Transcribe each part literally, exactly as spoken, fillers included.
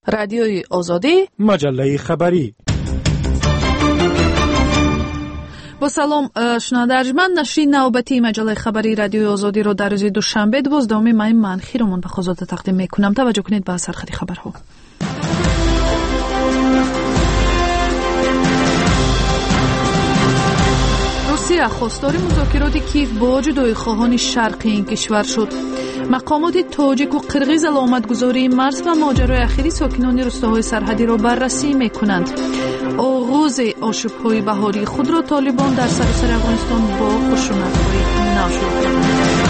رادیوی آزادی، مجله خبری. با سلام شنونده ارجمند، نشر نوبتی مجله خبری رادیوی آزادی را در روز دوشنبه دوازدهم می ماه خیرمون به خدمت تقدیم میکنم. توجه کنید به سرخط خبرها. روسیه خواستار مذاکرات کیف با جدایی خواهان شرقی این کشور شد. مقامات تاجیک و قرغیز علامتگذاری مرز و ماجرای اخیری ساکنان روستاهای سرحدی را بررسی میکنند. آغاز آشوب‌های بهاری خود را طالبان در سراسر افغانستان با خشونت‌های نو شروع کردند.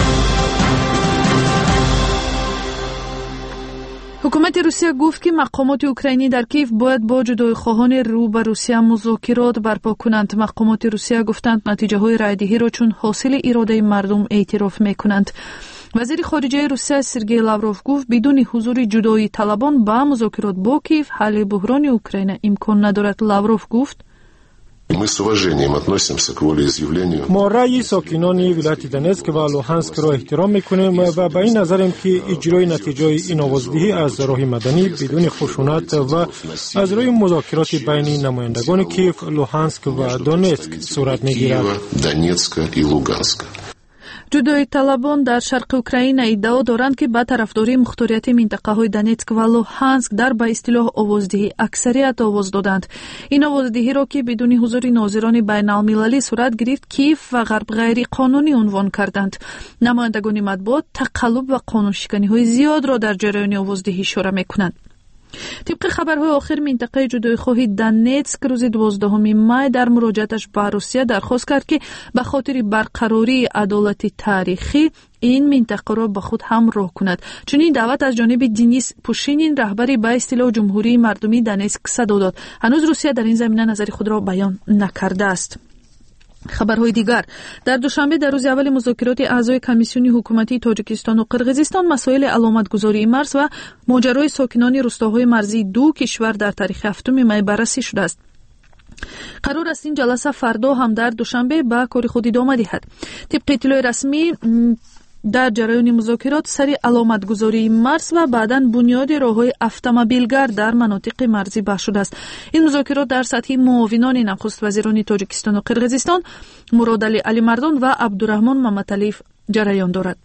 حکومت روسیه گفت که مقامات اوکراینی در کیف باید با جدایی خواهان رو به روسیه مذاکرات برپا کنند. مقامات روسیه گفتند نتیجه های رایدهی را چون حاصل اراده مردم اعتراف میکنند. وزیر خارجه روسیه سرگئی لاوروف گفت بدون حضور جدایی طلبان با مذاکرات با کیف حل بحران اوکراین امکان ندارد. لاوروف گفت ما رأی ساکنان ولایت دونتسک و لوهانسک را احترام میکنیم و به این نظریم که اجرای نتیجه این آوازدهی از راه مدنی بدون خشونت و از راه مذاکرات بین نمایندگان کیف، لوهانسک و دونتسک صورت میگیرد. جدایی طلبان در شرق اوکراین ادعا دارند که با طرفداری مختاریت منطقه های دونتسک و لوهانسک در به اصطلاح آوازدهی اکثریت آواز دادند. این آوازدهی را که بدون حضور ناظران بین المللی صورت گرفت کیف و غرب غیر قانونی عنوان کردند. نمایندگان مطبوعات تقلب و قانون شکنی های زیاد را در جریان آوازدهی اشاره میکنند. طبق خبرهای آخر منطقه جدایی خواهی دونتسک روز دوازدهم می در مراجعتش به روسیه درخواست کرد که به خاطر برقراری عدالت تاریخی این منطقه را به خود همراه کند. چنین دعوت از جانب دنیس پوشینین رهبر به اصطلاح جمهوری مردمی دونتسک صدا داد. هنوز روسیه در این زمینه نظر خود را بیان نکرده است. خبرهای دیگر: در دوشنبه در روز اول مذاکرات اعضای کمیسیون حکومتی تاجیکستان و قرغیزستان مسائل علامتگذاری مرز و ماجرای ساکنان روستاهای مرزی دو کشور در تاریخ هفتم می بررسی شده است. قرار است این جلسه فردا هم در دوشنبه به کار خود ادامه دهد. طبق اطلاع رسمی در جریان مذاکرات سری علامتگذاری مرز و بعداً بنیاد راههای اتومبیلگر در مناطق مرزی بحث شده است. این مذاکرات در سطح معاونان نخست وزیران تاجیکستان و قرغیزستان مرادعلی علی مردان و عبدالرحمن ممتلیف جریان دارد.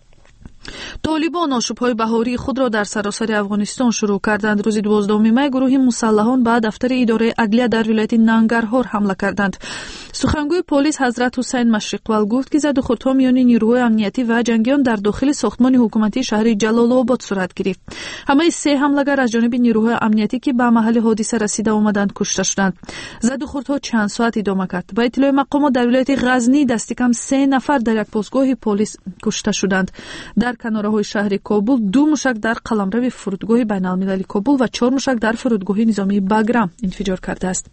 طالبان آشوب‌های بهاری خود را در سراسر افغانستان شروع کردند. روز دوازدهم می گروه مسلحان به دفتر اداره عدلیه در ولایت ننگرهار حمله کردند. سخنگوی پلیس حضرت حسین مشرق‌ول گفت که زدوخوردها میان نیروهای امنیتی و جنگیان در داخل ساختمان حکومتی شهر جلال آباد صورت گرفت. همه سه حمله‌گر از جانب نیروهای امنیتی که به محل حادثه رسیده آمدند کشته شدند. زدوخوردها چند ساعت ادامه کرد. با اطلاع مقامات در ولایت غزنی دست کم سه نفر در یک پاسگاه پلیس کشته شدند. در کناره‌های شهر کابل دو موشک در قلمرو فرودگاه بین‌المللی کابل و چهار موشک در فرودگاه نظامی باگرام انفجار کرده است.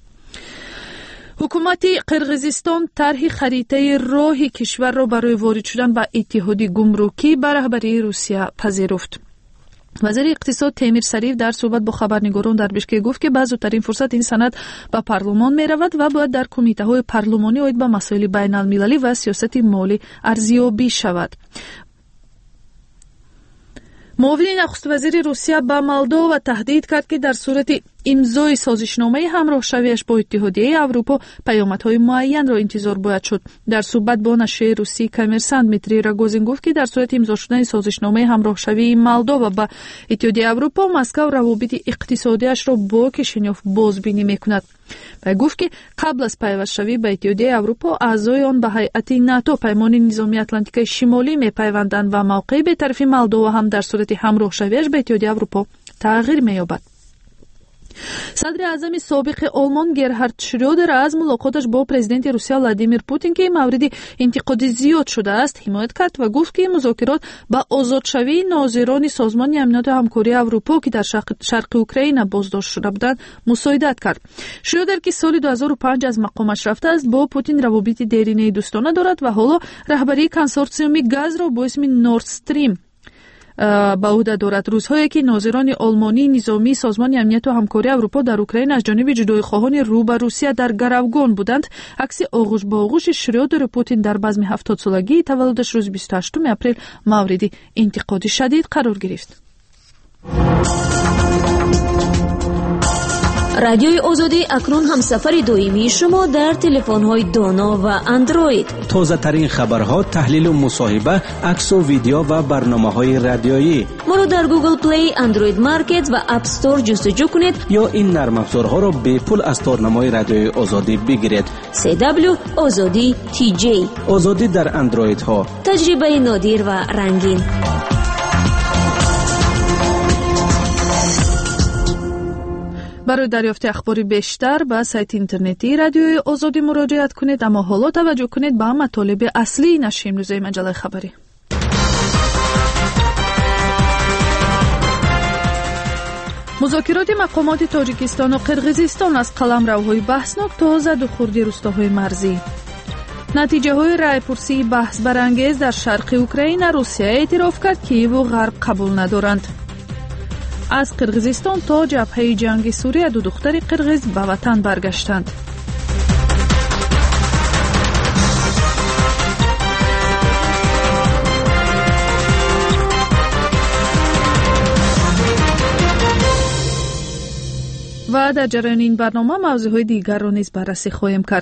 حکومت قرغیزستان طرح خریطه راه کشور را برای وارد شدن به اتحاد گمرکی به رهبری روسیه پذیرفت. وزیر اقتصاد تیمور سریف در صحبت با خبرنگاران در بشکک گفت که به زودترین فرصت این سند به پارلمان می رود و باید در کمیته های پارلمانی آید به مسائل بین المللی و سیاست مالی ارزیابی شود. معاون نخست وزیر روسیه به مولداوا تهدید کرد که در صورت امضای سازشنامه همراه شویش با اتحادیه اروپا پیامدهای معین را انتظار باید شد. در صحبت با نشریه روسی کامرسانت دمیتری راگوزین گفت که در صورت امضا شدن سازشنامه همراه شوی مولداوا با اتحادیه اروپا مسکو روابط اقتصادیش را با کشنیاف بازبینی میکند. و گفت که قبل از پیوست شوی به اتحادیه اروپا اعضای آن به هیئت ناتو پیمان نظامی اتلانتیک شمالی میپیوندند و موقع به طرف مولداوا هم در صورت همراه شویش به اتحادیه اروپا تغییر مییابد. صدر اعظم سابق آلمان گرهارد شرودر از ملاقاتش با پرزیدنت روسیه ولادیمیر پوتین که مورد انتقاد زیاد شده است حمایت کرد و گفت که مذاکرات با آزادشوی ناظران سازمان امنیت و همکاری اروپا که در شرق, شرق اوکراین بازداشت شده بودند مساعدت کرد. شرودر که سال دو هزار و پنج از مقامش رفته است با پوتین روابط دیرینه دوستانه دارد و حالا رهبری کنسورسیوم گاز را با اسم نورد استریم به عهده دارد. روزهایی که ناظران آلمانی نظامی سازمان امنیت و همکاری اروپا در اوکراین از جانب جدایی خواهان رو به روسیه در گروگان بودند، عکس آغوش با آغوش شرودر پوتین در بزم هفتاد سالگی تولدش روز بیست و هشتم اپریل مورد انتقاد شدید قرار گرفت. رادیوی آزادی اکنون هم سفر دائمی شما در تلفن‌های دانا و اندروید. تازه ترین خبرها، تحلیل و مصاحبه، عکس و ویدیو و برنامه‌های رادیویی. ما رو در گوگل پلی، اندروید مارکت و اپ استور جستجو کنید یا این نرم افزارها را به پول از تارنمای رادیوی آزادی بگیرید. سی دبلیو آزادی تی جی. آزادی در اندروید ها. تجربه نادر و رنگین. برای دریافت اخبار بیشتر به سایت اینترنتی رادیوی آزادی مراجعت کنید، اما حالا توجه کنید به مطالب اصلی نشر امروزه مجله خبری. مذاکرات مقامات تاجیکستان و قرقیزستان از قلمروهای بحثناک تا زدوخوردی روستاهای مرزی. نتیجه های رایپرسی بحث برانگیز در شرق اوکراین، روسیه اعتراف کرد کییو و غرب قبول ندارند. از قرقیزستان تا جبهه جنگی سوریه دو دختر قرقیز به وطن برگشتند. و در جریان این برنامه موضوعهای دیگر را نیز بررسی خواهیم کرد.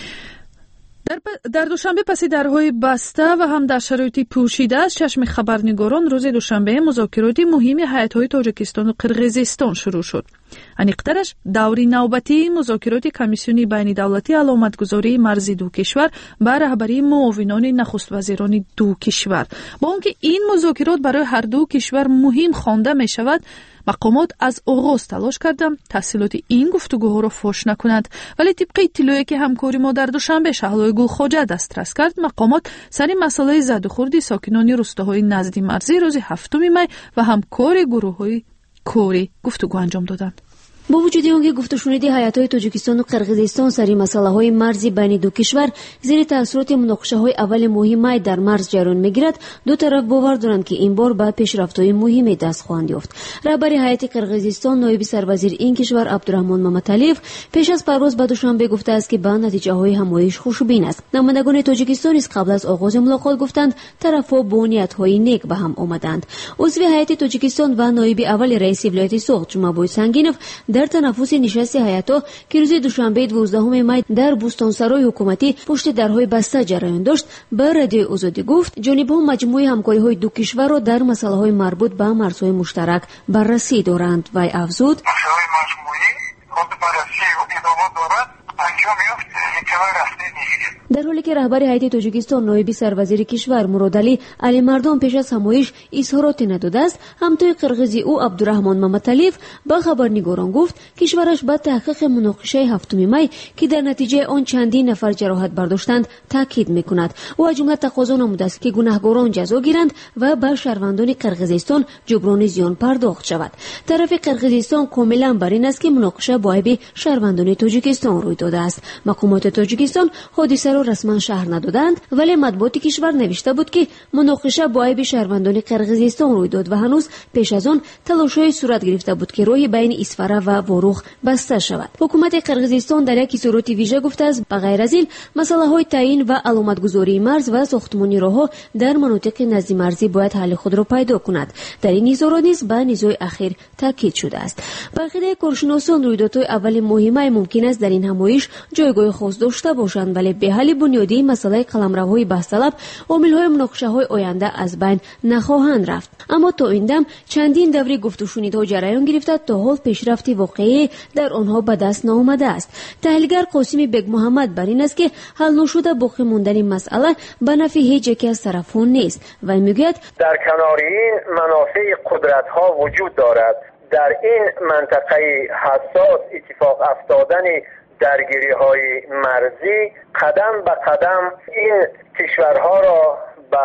در, در دوشنبه پس درهای بسته و هم در شرایط پوشیده از چشم خبرنگاران روز دوشنبه مذاکرات مهم هیئت‌های تاجیکستان و قرقیزستان شروع شد. انیقترش دوری نوبتی مذاکرات کمیسیون بین دولتی علامتگذاری مرزی دو کشور به رهبری معاونان نخست وزیران دو کشور. با آنکه این مذاکرات برای هر دو کشور مهم خوانده می شود، مقامات از آغاز تلاش کردند تفصیلات این گفتگوها را فاش نکنند، ولی طبق اطلاعی که همکاری ما در دوشنبه شهلای گلخواجه دسترس کرد، مقامات سر مسئله زدوخوردی ساکنان روستاهای نزدی مرزی روز هفتم می و همکار گروه‌های کوری گفتگو انجام دادند. با وجود آنکه گفتگوشنودی هیئت‌های تاجیکستان و قرقیزستان سر مسائل‌های مرزی بین دو کشور زیر تاثیرات مناقشه‌های اول مهم در مرز جریان می‌گیرد، دو طرف باور دارند که این بار به پیشرفت‌های مهمی دست خواهند یافت. رهبر هیئت قرقیزستان نایب سروزیر این کشور عبدالرحمن ممتلیف پیش از پرواز به دوشنبه گفته است که به نتیجه‌های همایش خوشبین است. نمایندگان تاجیکستان نیز قبل از آغاز ملاقات گفتند طرف‌ها با نیت‌های نیک به هم آمدند. عضو هیئت تاجیکستان و نایب اول رئیس ولایت سوخت جمعه سنگینوف در تنفس نشست هیئت‌ها که روز دوشنبه دوازدهم می در بوستانسرای حکومتی پشت درهای بسته جریان داشت، به رادیوی آزادی گفت جانب‌ها مجموعه همکاری‌های دو کشور را در مسائل‌های مربوط به مرزهای مشترک بررسی دارند و افزود مسائل مجموعی خود بررسی و ادامه دارد انجام یافت کمر رفته نیست. در حالی که رهبر هیئت تاجیکستان نایب سروزیر کشور مرادعلی علی مردان پیش از همایش اظهاراتی نداده است، همتای قرقیزی او عبدالرحمن ممتلیف به خبرنگاران گفت کشورش به تحقیق مناقشه هفتم می که در نتیجه آن چندین نفر جراحت برداشتند تاکید میکند. او از جمله تقاضا نموده است که گناهکاران جزا گیرند و به شهروندان قرقیزستان جبران زیان پرداخت شود. طرف قرقیزستان کاملا بر این است که مناقشه با عیب شهروندان تاجیکستان روی داده است. مقامات تاجیکستان حادثه را رسما شهر ندادند، ولی مطبوعات کشور نوشته بود که مناقشه با عیب شهروندان قرقیزستان روی داد و هنوز پیش از آن تلاش‌های صورت گرفته بود که راه بین اسفره و واروخ بسته شود. حکومت قرقیزستان در یک اظهارات ویژه گفته است به غیر از این مسائل‌های تعیین و علامتگذاری مرز و ساختمانی راه‌ها در مناطق نزدیک مرزی باید حل خود را پیدا کند. در این اظهارات نیز به نزاع اخیر تاکید شده است. برخلاف کارشناسان رویدادهای اول مهم ممکن است در این همایش جایگاه خاص داشته باشند، ولی به حل بنیادی مسئله قلمروهای بحث طلب عامل‌های مناقشه‌های آینده از بین نخواهند رفت. اما تا این دم چندین دوره گفتگوشنیدها جریان گرفته تا حال پیشرفتی واقعی در آنها به دست نآمده است. تحلیلگر قاسم بیگ محمد بر این است که حل نشده باقی ماندن مسئله به نفع هیچ یک از طرفین نیست و میگوید در کنار این منافع قدرت‌ها وجود دارد. در این منطقه حساس اتفاق افتادن درگیری های مرزی قدم به قدم این کشورها را به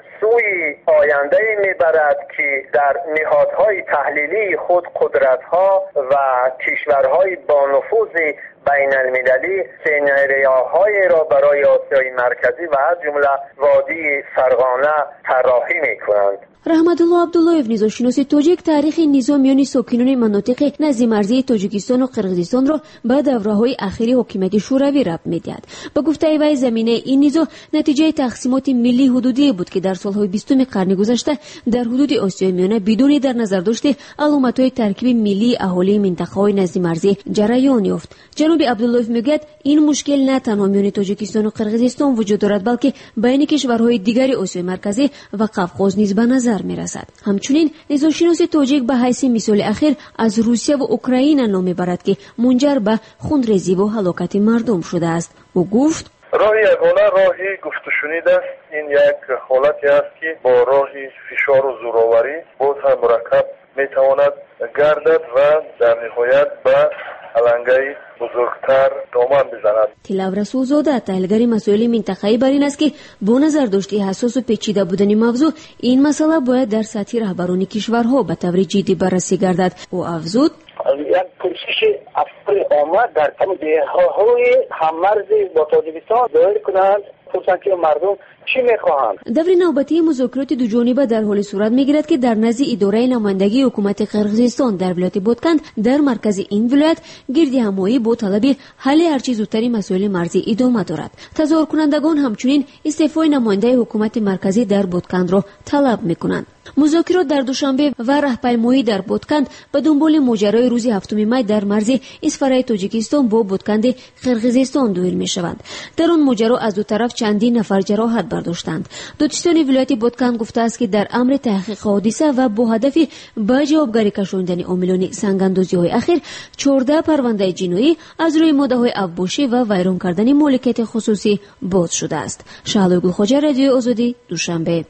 سوی آینده میبرد که در نهادهای تحلیلی خود قدرت‌ها و کشورهای با نفوذ بین المللی سناریوهایی را برای آسیای مرکزی و از جمله وادی فرغانه طراحی میکنند. رحمت الله عبداللهیف نظامشناس تاجیک تاریخ نظام میان ساکنان مناطق نزد مرزی تاجیکستان و قرقیزستان را به دوره‌های اخیر حکومت شوروی ربط می‌دهد. با گفته وی زمینه این نظام نتیجه تقسیمات ملی حدودی بود که در سال‌های بیستم قرن گذشته در حدود آسیای میانه بدون در نظر داشته علامت‌های ترکیب ملی اهالی منطقه‌های نزد مرزی جریان یافت. جناب عبداللهیف میگوید این مشکل نه تنها میان تاجیکستان و قرقیزستان وجود دارد بلکه بین کشورهای دیگر آسیای مرکزی و قفقاز نیز به نظر میرسد. همچنین نظامشناس تاجیک به حیث مثال اخیر از روسیه و اوکراین نام میبرد که منجر به خونریزی و هلاکت مردم شده است. او گفت راه یگانه راهی گفت و شنید است. این یک حالتی است که با راه فشار و زوراوری باز هم مرکب میتواند گردد و در نهایت به علنگه بزرگتر دامن بزند. تلاو رسول زاده تحلیلگر مسائل منطقه‌ای بر این است که با نظر داشته حساس و پیچیده بودن موضوع این مسئله باید در سطح رهبران کشورها به طور جدی بررسی گردد. او افزود یک پرسش افکار آمد در تمام دهه‌های هممرز با تاجیکستان ظاهر کنند پرسند که مردم چی میخواهند. دور نوبتی مذاکرات دو جانبه در حال صورت میگیرد که در نزد اداره نمایندگی حکومت قرقیزستان در ولایت بادکند در مرکز این ولایت گردی همایی با طلب حل هرچه زودتری مسائل مرزی ادامه دارد. تظاهر کنندگان همچنین استعفای نماینده حکومت مرکزی در بادکند را طلب میکنند. مذاکرات در دوشنبه و راهپیمایی در بادکند به دنبال ماجرای روز هفتم می در مرز اسفرای تاجیکستان با بادکند قرقیزستان دایر می شوند. در آن ماجرا از دو طرف چندین نفر جراحت برداشتند. دادستان ولایت بادکند گفته است که در امر تحقیق حادثه و با هدف به جوابگاری کشاندن عاملان سنگ‌اندازی‌های اخیر چهارده پرونده جنایی از روی ماده‌های ابوشی و ویران کردن مالکیت خصوصی باز شده است. شهلا گلخواجه، رادیو آزادی، دوشنبه.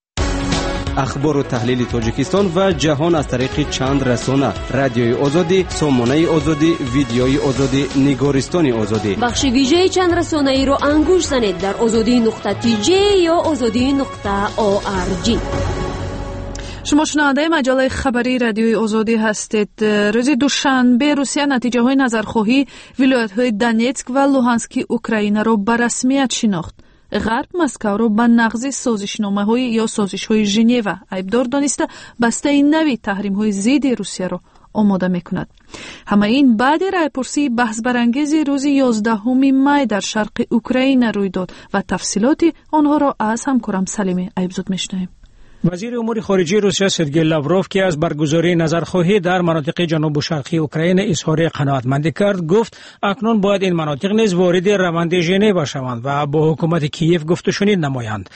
اخبار و تحلیل تاجیکستان و جهان از طریق چند رسانه: رادیوی آزادی، سامانه آزادی، ویدیوی آزادی، نگارستان آزادی. بخش ویژه چند رسانه ای را انگوش زنید در آزادی نقطه تی جی یا آزادی نقطه او آر جی. شما شنونده مجله خبری رادیوی آزادی هستید. روز دوشنبه روسیه نتیجه های نظرخواهی ولایت های دونتسک و لوهانسک اوکراین را به رسمیت شناخت. غرب مسکو را به نقض سازشنامه‌های یا سازش‌های ژنو عیبدار دانسته بسته نوی تحریم‌های ضد روسیه را آماده می‌کند. همه این بعد رایپرسی بحث برانگیز روز یازدهم می در شرق اوکراین روی داد و تفصیلات آنها را از همکارم سلیم ایبزود می‌شنویم. وزیر امور خارجه روسیه سرگئی لاوروف که از برگزاری نظرخواهی در مناطق جنوب و شرقی اوکراین اظهار قناعتمندی کرد، گفت اکنون باید این مناطق نیز وارد روند ژنو شوند و با حکومت کیف گفت و شنید نمایند.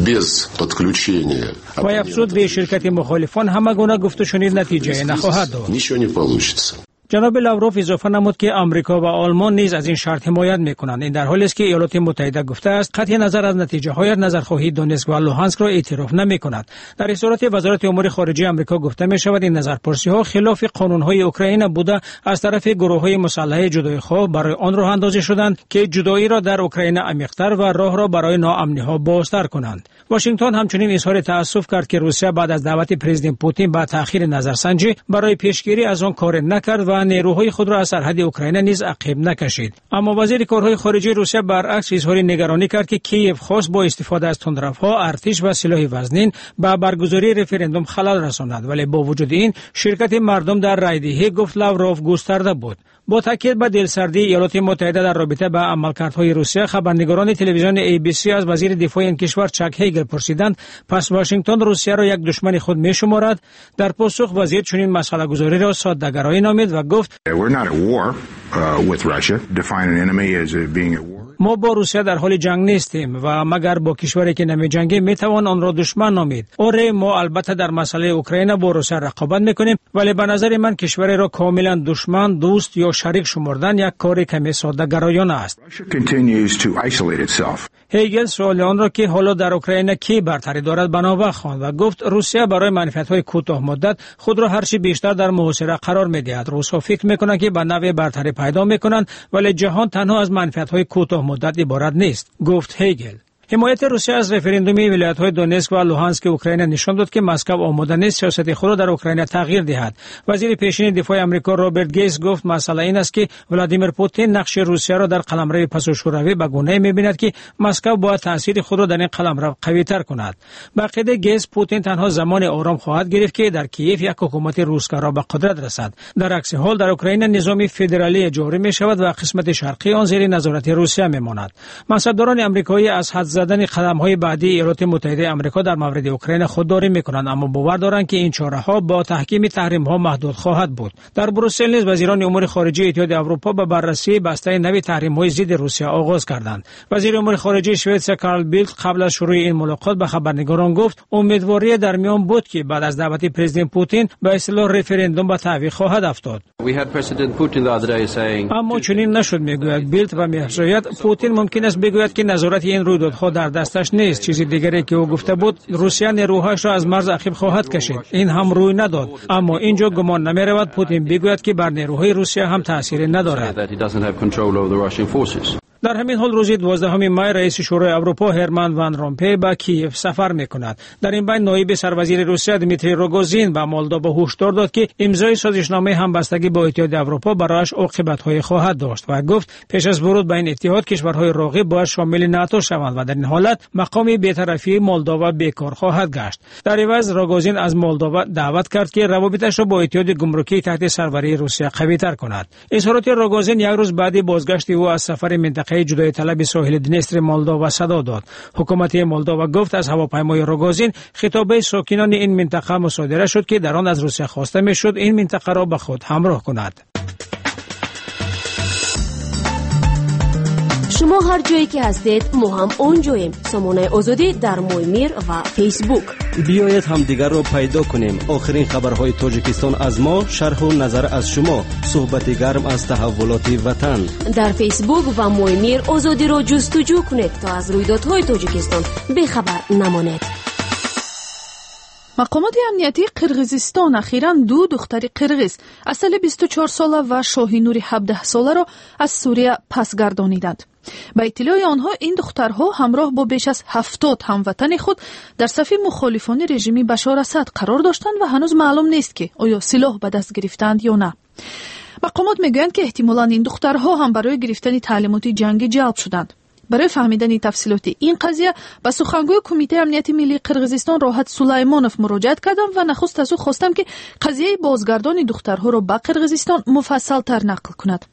و افزود به شرکت مخالفان همه گونه گفت و شنید نتیجه نخواهد داد. جناب لاوروف اضافه نمود که آمریکا و آلمان نیز از این شرط حمایت میکنند. این در حالی است که ایالات متحده گفته است قطع نظر از نتیجه های نظرخواهی دونتسک و لوهانسک را اعتراف نمیکند. در این صورت وزارت امور خارجه آمریکا گفته می شود این نظرپرسی ها خلاف قانون های اوکراین بوده از طرف گروه های مسلح جدایی‌خواه برای آن راه اندازی شدند که جدایی را در اوکراین عمیق‌تر و راه را برای ناامنی ها بازتر کنند. واشنگتن همچنین اظهار تأسف کرد که روسیه بعد از دعوت پرزیدنت پوتین به تأخیر نظرسنجی برای پیشگیری از آن کار نکرد و نیروهای خود را از سرحد اوکراین نیز عقب نکشید. اما وزیر کارهای خارجه روسیه برعکس اظهار نگرانی کرد که کیف خواست با استفاده از تندروها، ارتش و سلاح وزنین به برگزاری رفراندوم خلل رساند، ولی با وجود این شرکت مردم در رایدهی گفت لاوروف گسترده بود. با تاکید به دلسردی ایالات متحده در رابطه با عملکردهای روسیه، خبرنگاران تلویزیون ای بی سی از وزیر دفاع این کشور چک هیگل پرسیدند پس واشنگتن روسیه را یک دشمن خود می‌شمارد؟ در پاسخ وزیر چنین مسئله گذاری را ساده‌گرایی نامید و گفت ما با روسیه در حال جنگ نیستیم و مگر با کشوری که نمی‌جنگه میتوان آن را دشمن نامید. آره، ما البته در مسئله اوکراین با روسیه رقابت میکنیم، ولی به نظر من کشوری را کاملا دشمن، دوست یا شریک شمردن یک کار کمی ساده‌گرایانه است. هیگل سوال آن را که حالا در اوکراین کی برتری دارد بنابر خواند و گفت روسیه برای منفعت‌های کوتاه مدت خود را هرچی بیشتر در محاصره قرار می‌دهد. روس‌ها فکر می‌کنند که به نوع برتری پیدا می‌کنند، ولی جهان تنها از منفعت‌های کوتاه مدت عبارت نیست، گفت هیگل. حمایت روسیه از رفراندوم ولایت‌های دونتسک و لوهانسک اوکراین نشان داد که مسکو آماده نیست سیاست خود را در اوکراین تغییر دهد. وزیر پیشین دفاع آمریکا رابرت گیتس گفت مسئله این است که ولادیمیر پوتین نقش روسیه را در قلمرو پساشوروی به گونه‌ای می‌بیند که مسکو باید تاثیر خود را در این قلمرو قوی‌تر کند. با عقیده گیتس پوتین تنها زمان آرام خواهد گرفت که در کیف یک حکومت روسکارا به قدرت رسد. در عکس حال در اوکراین نظام فدرالی جاری می‌شود و قسمت شرقی آن زیر نظارت روسیه می‌ماند. منصبداران آمریکایی از حد زدن قدم‌های بعدی ایالات متحده آمریکا در مورد اوکراین خودداری می‌کنند، اما باور دارند که این چاره‌ها با تحکیم تحریم‌ها محدود خواهد بود. در بروسل نیز وزیران امور خارجه اتحاد اروپا به بررسی بسته نوی تحریم‌های ضد روسیه آغاز کردند. وزیر امور خارجه سوئد کارل بیلت قبل از شروع این ملاقات به خبرنگاران گفت امیدواری در میان بود که بعد از دعوت پرزیدنت پوتین به اصطلاح رفراندوم به تعویق خواهد افتاد. اما چنین نشد، میگوید بیلت و می‌افزاید پوتین ممکن است بگوید که نظارت این رویدادها در دستش نیست. چیز دیگری که او گفته بود روسیه نیروهایش را از مرز عقب خواهد کشید. این هم روی نداد، اما اینجا گمان نمی‌رود پوتین بگوید که بر نیروهای روسیه هم تأثیر ندارد. در همین حال روز دوازدهم می رئیس شورای اروپا هرمن وان رومپی به کیف سفر می‌کند. در این بین نایب سروزیر روسیه دمیتری روگوزین به مولداوا هشدار داد که امضای سازشنامه همبستگی با اتحاد اروپا برایش عاقبت‌های خواهد داشت و گفت پیش از ورود به این اتحاد کشورهای راغب باید شامل ناتو شوند و در این حالت مقام بی‌طرفی مولداوا بیکار خواهد گشت. در عوض روگوزین از مولداوا دعوت کرد که روابطش را با اتحاد گمرکی تحت سروری روسیه قوی‌تر کند. اظهارات روگوزین یک روز بعد بازگشت او از سفر منطقه جدای طلب ساحل دنیستر مولداوا صدا داد. حکومت مولداوا گفت از هواپیمای روگوزین خطابه ساکنان این منطقه مصادره شد که در آن از روسیه خواسته میشد این منطقه را به خود همراه کند. شما هر جایی که هستید ما هم اونجاییم. سامانه آزادی در مویمیر و فیسبوک. بیایید هم دیگر را پیدا کنیم. آخرین خبرهای تاجیکستان از ما، شرح و نظر از شما، صحبت گرم از تحولات وطن. در فیسبوک و مویمیر آزادی را جستجو کنید تا از رویدادهای تاجیکستان بخبر نمانید. مقامات امنیتی قرغیزستان اخیراً دو دختر قرغیز اصل بیست و چهار ساله و شاهینور هفده ساله را از سوریه پس گردانیدند. با اطلاع آنها این دخترها همراه با بیش از هفتاد هموطن خود در صف مخالفان رژیم بشار اسد قرار داشتند و هنوز معلوم نیست که آیا سلاح به دست گرفتند یا نه. مقامات میگویند که احتمالاً این دخترها هم برای گرفتن تعلیمات جنگی جلب شدند. برای فهمیدن تفصیلات این قضیه به سخنگوی کمیته امنیت ملی قرغیزستان راحت سلیمانوف مراجعه کردم و نخست از او خواستم که قضیه بازگردان دخترها را به قرغیزستان مفصل تر نقل کند.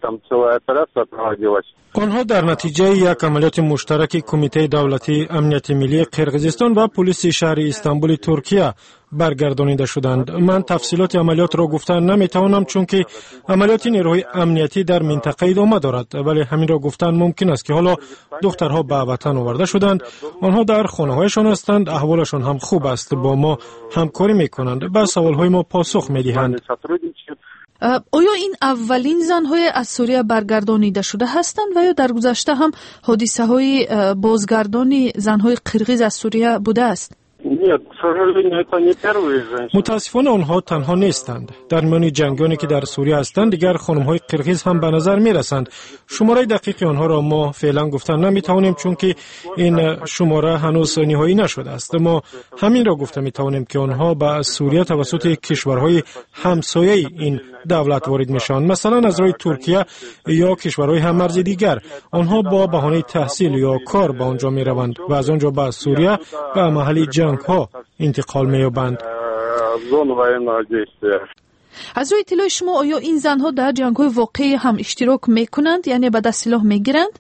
آنها در نتیجه یک عملیات مشترک کمیته دولتی امنیت ملی قرغیزستان و پلیس شهر استانبول ترکیه برگردانیده شدند. من تفصیلات عملیات را گفتن نمیتوانم چون که عملیات نیروهای امنیتی در منطقه ادامه دارد، ولی همین را گفتن ممکن است که حالا دخترها به وطن آورده شدند. آنها در خانه‌هایشان هستند، احوالشان هم خوب است، با ما همکاری میکنند، به سوالهای ما پاسخ میدهند. آیا این اولین زنهای از سوریه برگردانیده شده هستند و یا در گذشته هم حادثه های بازگردانی زنهای قرغیز از سوریه بوده است؟ متاسفانه آنها تنها نیستند. در میان جنگانی که در سوریه هستند دیگر خانم‌های قرغیز هم به نظر می‌رسند. شماره دقیق آنها را ما فعلا گفتن نمی‌توانیم چون که این شماره هنوز نهایی نشده است. ما همین را گفته می‌توانیم که آنها به سوریه توسط کشورهای همسایه این دولت وارد میشوند، مثلا از روی ترکیه یا کشورهای هم‌مرز دیگر. آنها با بهانه تحصیل یا کار به آنجا می‌روند و از آنجا به سوریه و محل جنگ ها انتقال می‌یابند. از روی اطلاع شما آیا این زنها در جنگ‌های واقعی هم اشتراک می‌کنند، یعنی به دست سلاح می‌گیرند؟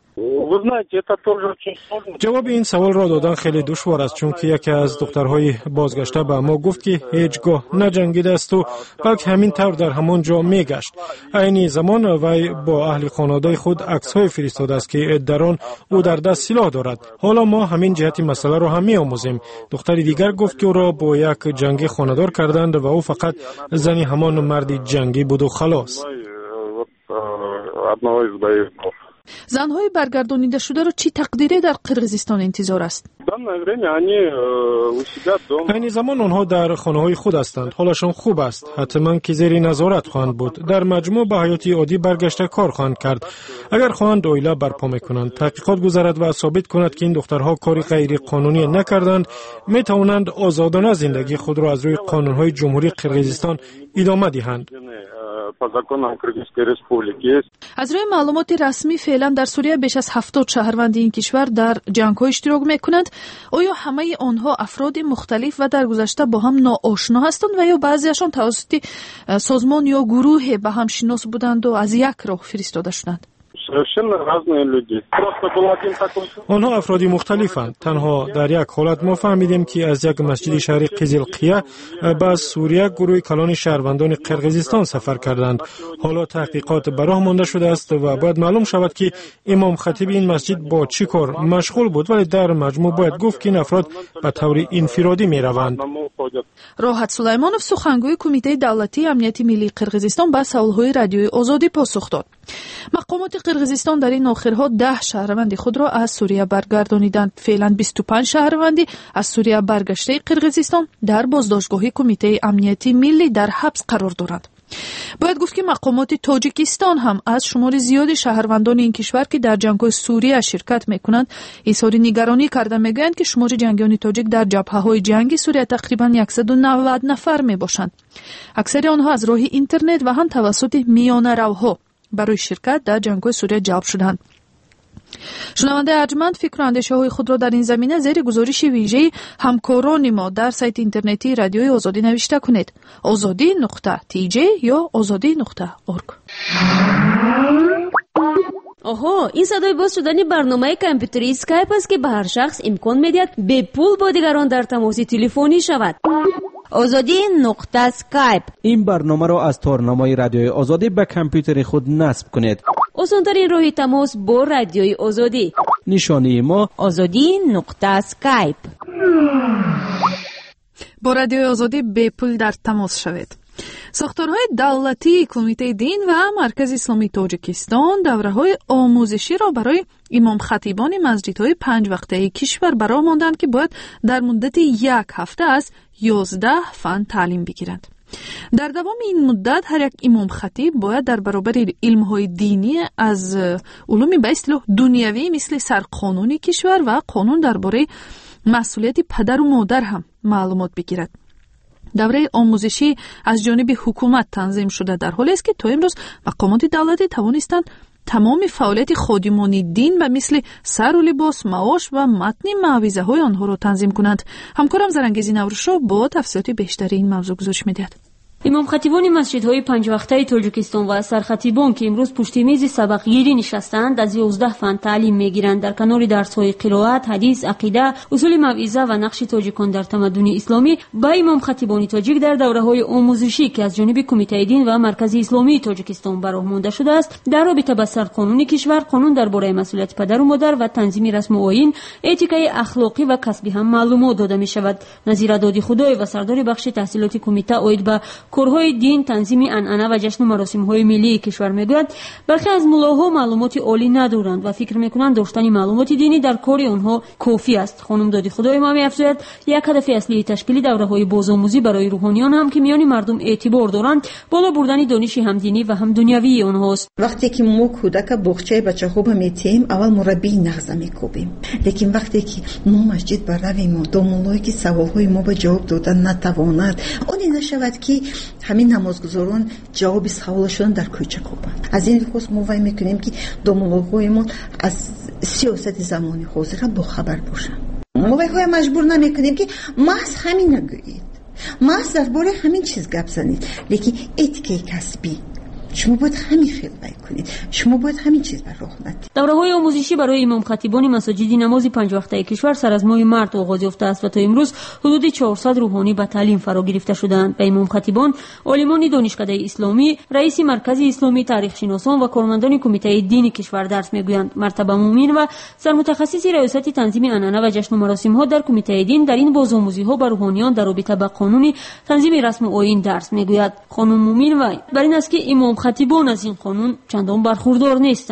جواب این سوال را دادن خیلی دشوار است چون که یکی از دخترهای بازگشته به ما گفت که هیچگاه نجنگیده است و بلکه همین طور در همان جا میگشت. عین زمان وی با اهل خانواده خود عکس‌های فرستاده است که در آن او در دست سلاح دارد. حالا ما همین جهت مسئله را هم می‌آموزیم. دختر دیگر گفت که او را با یک جنگی خانه‌دار کردند و او فقط زنی همان مرد جنگی بود و خلاص. زنهای برگردانیده شده را چی تقدیری در قرغیزستان انتظار است؟ این زمان آنها در خانه‌های خود هستند. حالشان خوب است. حتما که زیر نظارت خواهند بود. در مجموع به حیات عادی برگشته کار خواهند کرد. اگر خواهند عائله برپا میکنند، تحقیقات گذرد و ثابت کند که این دخترها کاری غیر قانونی نکردند، می توانند آزادانه زندگی خود را از روی قانون‌های جمهوری قرقیزستان ادامه دهند. از روی معلومات رسمی فعلا در سوریه بیش از هفتاد شهروند این کشور در جنگ‌ها اشتراک می‌کنند. آیا همه آنها افراد مختلف و در گذشته با هم ناآشنا هستند و یا بعضیشان توسط سازمان یا گروه به هم شناس بودند و از یک راه فرستاده شدند؟ آنها افرادی مختلفند. تنها در یک حالت ما فهمیدیم که از یک مسجد شهری قزلقیه به سوریه گروه کلان شهروندان قرقیزستان سفر کردند. حالا تحقیقات به راه مانده شده است و باید معلوم شود که امام خطیب این مسجد با چی کار مشغول بود، ولی در مجموع باید گفت که این افراد به طور انفرادی می روند. راحت سلیمانوف سخنگوی کمیته دولتی امنیت ملی قرقیزستان به سوالهای رادیوی آزادی پاسخ داد. مقامات قرقیزستان در این آخرها ده شهروند خود را از سوریه برگردانیدند. فعلا بیست و پنج شهروندی از سوریه برگشته قرقیزستان در بازداشتگاه کمیته امنیتی ملی در حبس قرار دارند. باید گفت که مقامات تاجیکستان هم از شمار زیادی شهروندان این کشور که در جنگ‌های سوریه شرکت می‌کنند اظهار نگرانی کرده، می‌گویند که شمار جنگیان تاجیک در جبهه‌های جنگی سوریه تقریباً صد و نود نفر میباشند. اکثر آنها از راه اینترنت و هم توسط میانه‌روها برای شرکت در جنگ‌های سوریه جلب شدند. شنونده ارجمند، فکر و اندیشه‌های خود را در این زمینه زیر گزارش ویژه همکاران ما در سایت اینترنتی رادیوی آزادی نوشته کنید. آزادی نقطه تی جی یا آزادی نقطه اورگ. آها، این صدای باز شدن برنامه کامپیوتری اسکایپ است که به هر شخص امکان می‌دهد به پول با دیگران در تماس تلفنی شود. آزادی نقطه اسکایپ. این برنامه را از تارنمای رادیوی آزادی به کامپیوتر خود نصب کنید. آسان‌ترین راه تماس با رادیوی آزادی. نشانی ما آزادی نقطه اسکایپ. با رادیوی آزادی به پول در تماس شوید. ساختارهای دولتی کمیته دین و مرکز اسلامی تاجیکستان دوره‌های آموزشی را برای امام خطیبان مسجدهای پنج وقته کشور برای ماندند که باید در مدت یک هفته از یازده فن تعلیم بگیرند. در دوام این مدت هر یک امام خطیب باید در برابر علم‌های دینی از علوم به اصطلاح دنیوی مثل سرقانون کشور و قانون درباره مسئولیت پدر و مادر هم معلومات بگیرد. دوره آموزشی از جانب حکومت تنظیم شده در حالی است که تا امروز مقامات دولتی توانستند تمام فعالیت خادمانی دین به مثل سر و لباس، معاش و متن موعظه های آنها را تنظیم کنند. همکارم زرنگیزی نورشو با تفصیلات بیشتری این موضوع گزارش می‌دهد. امام خطیبان مسجدهای پنج وقته تاجیکستان و سرخطیبان که امروز پشت میز سبق گیری نشستند از یازده فن تعلیم میگیرند. در کنار درس‌های قرائت، حدیث، عقیده، اصول موعظه و نقش تاجیکان در تمدن اسلامی، با امام خطیبان تاجیک در دوره‌های آموزشی که از جانب کمیته دین و مرکز اسلامی تاجیکستان براه مانده شده است، در رابطه با سرقانون کشور، قانون درباره مسئولیت پدر و مادر و تنظیم رسم و آیین، اتیکای اخلاقی و کسبی هم معلومات داده می‌شود. نظیر دادی خدای و سردار بخش تحصیلات کمیته اوید به کارهای دین، تنظیم عنعنه و جشن و مراسم‌های ملی کشور میگوید برخی از ملاها معلومات عالی ندارند و فکر میکنند داشتن معلومات دینی در کار آنها کافی است. خانم دادی خدای ما می‌افزاید یک هدف اصلی تشکیل دوره‌های بازآموزی برای روحانیان هم که میان مردم اعتبار دارند بالا بردن دانش هم دینی و هم دنیوی آنهاست. وقتی که ما کودک بخچه بچه‌ها به میتیم اول مربی نغزه میکوبیم، لیکن وقتی که ما مسجد برویم و دومولایی که سوال‌های ما به جواب دادن نتواند، اون نشود که همین نمازگزاران جواب سوالشون در کوچه کوبند. از این لحاظ ما وای میکنیم که دومولایمون از سیاست زمانی حاضر با خبر باشن. ما وای مجبور نمیکنیم که محض همین نگویید، محض درباره همین چیز گپ زنید، لیکن اتیکه کسبی شما باید همین فعل بکنید، شما باید همین چیز بر راه ندید. دوره‌های آموزشی برای امام خطیبان مساجد نماز پنج وقته کشور سر از ماه مارس آغاز یافته است و تا امروز حدود چهارصد روحانی به تعلیم فرا گرفته شدند. و امام خطیبان، عالمان دانشکده اسلامی، رئیس مرکز اسلامی تاریخ شناسان و کارمندان کمیته دینی کشور درس میگویند. مرتبه مومین و سرمتخصص ریاست تنظیم عنعنه و جشن و مراسم‌ها در کمیته دین در این بازآموزی‌ها بر روحانیان در رابطه با قانون تنظیم رسم و آیین درس میگوید. خانم مومین و بر این است که امام خطیبان از این قانون چندان برخوردار نیستند.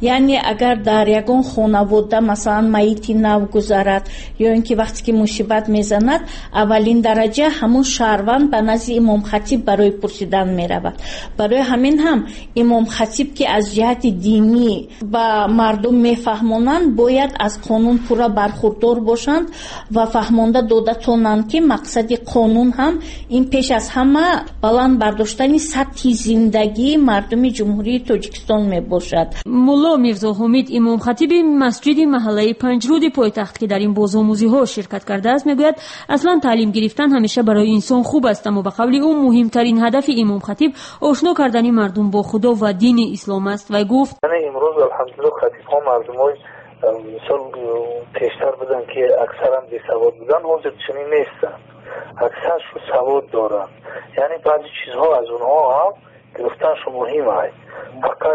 یعنی اگر در یگان خانواده مثلا مایتی نو گذرد یا اینکه وقتی که مصیبت میزند اولین درجه همون شهروند به نزد امام خطیب برای پرسیدن میرود. برای همین هم امام خطیب که از جهت دینی با مردم میفهمونند باید از قانون پورا برخوردار باشند و فهمانده داده تونند که مقصد قانون هم این پیش از همه بلند برداشتن سطح زندگی مردم جمهوری تاجیکستان می باشد. مولا میرزا حمید امام خطیب مسجد محله پنجرود پایتخت که در این بازآموزی ها شرکت کرده است میگوید اصلا تعلیم گرفتن همیشه برای انسان خوب است، اما به قول او مهمترین هدف امام خطیب آشنا کردن مردم با خدا و دین اسلام است و گفت یعنی امروز الحمدلله خطیب ها مردم های مثال پیشتر بودن که اکثرا بی سواد بودن حاضر چنین نیستن، اکثرشون سواد دارن. یعنی بعضی چیزها از اونها هم گرفتنش مهم است، فقط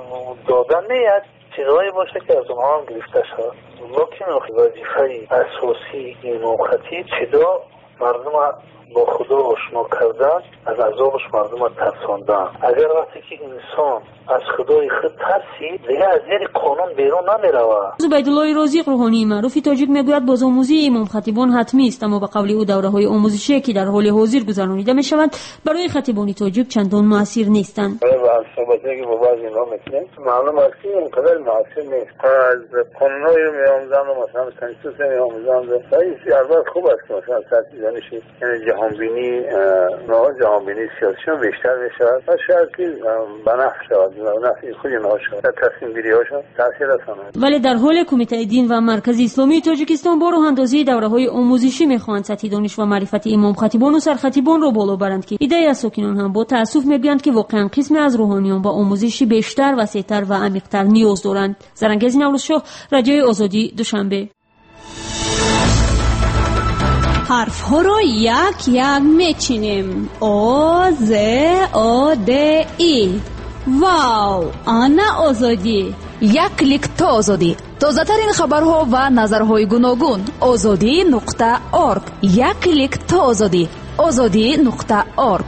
دادن نیست چیزهایی باشه که از اونها هم گرفته شد. لیکن وظیفه اساسی امام خطیب چدا مردم با خدا آشنا کردن، از عذابش مردم ترساندن. اگر وقتی که انسان از خدای خود ترسید دیگه از زیر قانون بیرون نمیرود. عبیدالله رازق روحانی معروف تاجیک میگوید بازآموزی امام خطیبان حتمی است، اما به قول او دوره‌های آموزشی که در حال حاضر گذرانیده میشوند برای خطیبان تاجیک چندان موثر نیستند. برای صحبتی که با بعضی اینا میکنیم معلوم است که اینقدر موثر نیست. از قانون‌های میآموزند و مثلا کنستیتوس میآموزند رئیسی اول خوب است که مثلا ترتیبانی شد، یعنی جهانبینی نه جهانبینی سیاسی بیشتر میشود و شاید که بنفع شود نفعی خود اینها شد در تصمیم گیری هاشون تاثیر رساند. ولی در حال کمیته دین و مرکز اسلامی تاجیکستان با راه اندازی دوره‌های آموزشی میخواهند سطح دانش و معرفت امام خطیبان و سرخطیبان را بالا برند که ایده از ساکنان هم با تأسف میگویند که واقعا قسم از روحانیان با آموزشی بیشتر وسیع‌تر و عمیق‌تر نیاز دارند. زرنگز نوروزشاه، رادیوی آزادی، دوشنبه. حرف ها رو یک یک میچینیم. او ز او د ای. واو، آنا آزادی. یک کلیک تا آزادی. تازه ترین خبرها و نظرهای گوناگون. آزادی نقطه اورگ. یک کلیک تا آزادی. آزادی نقطه اورگ.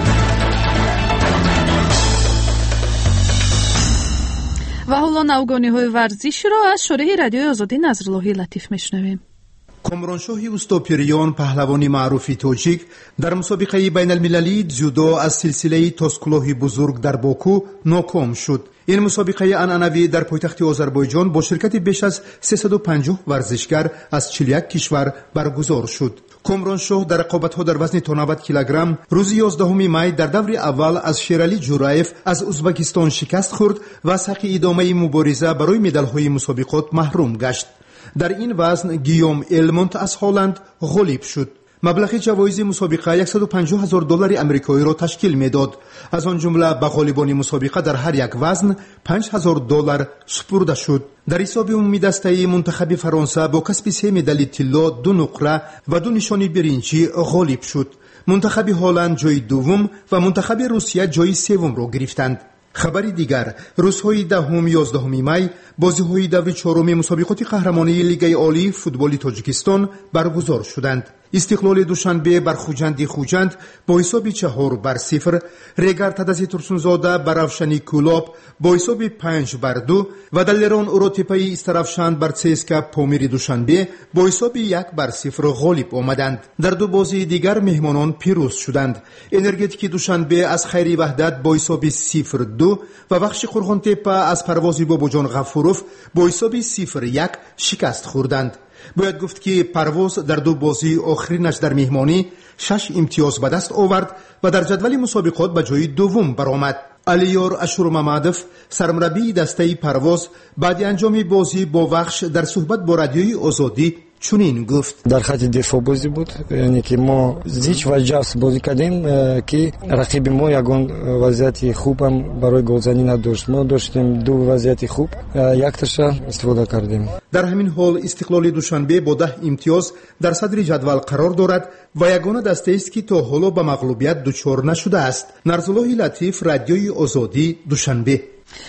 و حالا نوگانی‌های ورزشی را از شارح رادیوی آزادی نظراللهی لطیف میشنویم. کامرانشاه اوستاپریان پهلوانی معروفی تاجیک در مسابقه بین المللی جودو از سلسله تاسکلاه بزرگ در باکو ناکام شد. این مسابقه عنعنوی در پایتخت آذربایجان با شرکت بیش از سیصد و پنجاه ورزشگر از چهل و یک کشور برگزار شد. کامرانشاه در رقابت‌ها در وزن تا نود کیلوگرم روز یازدهم می در دور اول از شیرعلی جورایف از ازبکستان شکست خورد و از حق ادامه مبارزه برای مدال‌های مسابقات محروم گشت. در این وزن گیوم المونت از هلند غالب شد. مبلغ جوایز مسابقه صد و پنجاه هزار دلار آمریکایی را تشکیل میداد. از آن جمله به غالبان مسابقه در هر یک وزن پنج هزار دلار سپرده شد. در حساب عمومی دسته منتخب فرانسه با کسب سه مدال طلا، دو نقره و دو نشانی برنجی غالب شد. منتخب هلند جای دوم و منتخب روسیه جای سوم را گرفتند. خبری دیگر، روزهای دهم یازدهم می بازی‌های دور چهارم مسابقات قهرمانی لیگ عالی فوتبال تاجیکستان برگزار شدند. استقلال دوشنبه بر خوجند خوجند با حساب چهار بر صفر، ریگر تدزی ترسونزاده بر روشنی کولاب با حساب پنج بر دو و دلران اوروتیپایی استرافشند بر سیسکا پامیر دوشنبه با حساب یک بر صفر غالب آمدند. در دو بازی دیگر مهمانان پیروز شدند. انرژتیک دوشنبه از خیری وحدت با حساب صفر دو و بخش قرغنتپه از پروازی باباجان غفوروف با حساب صفر یک شکست خوردند. باید گفت که پرواز در دو بازی آخرینش در مهمانی شش امتیاز به دست آورد و در جدول مسابقات به جای دوم برآمد. علیار اشورمامدوف سرمربی دسته پرواز بعد انجام بازی با وخش در صحبت با رادیوی آزادی چنین گفت: در خط دفاع بازی بود، یعنی که ما زیچ و جفت بازی کردیم که رقیب ما یگان وضعیت خوب هم برای گلزنی نداشت. ما داشتیم دو وضعیت خوب، یک تاش استفاده کردیم. در همین حال استقلال دوشنبه با ده امتیاز در صدر جدول قرار دارد و یگانه دسته است که تا حالا به مغلوبیت دچار نشده است. نظراللهی لطیف، رادیوی آزادی، دوشنبه.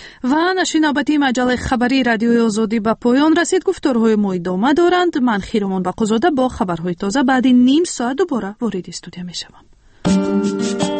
و نشینابتی مجله خبری رادیوی آزادی به پایان رسید. گفتارهای ما ادامه دارند. من خیرمان بقوزاده با خبرهای تازه بعد نیم ساعت دوباره وارد استودیو میشوم.